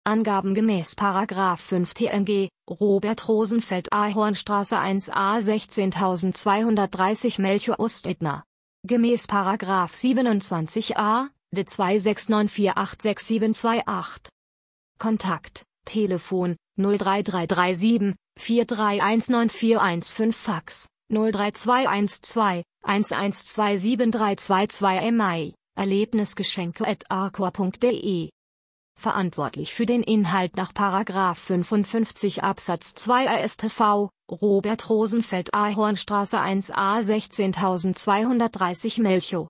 Angaben gemäß § 5 TMG, Robert Rosenfeld Ahornstraße 1a 16230 Melchior Ostedner. Gemäß § 27a, de 269486728. Kontakt, Telefon, 03337, 4319415 Fax, 03212, 11273222 MI, erlebnisgeschenke@arcor.de. Verantwortlich für den Inhalt nach § 55 Absatz 2 AStV, Robert Rosenfeld Ahornstraße 1a 16230 Melchow.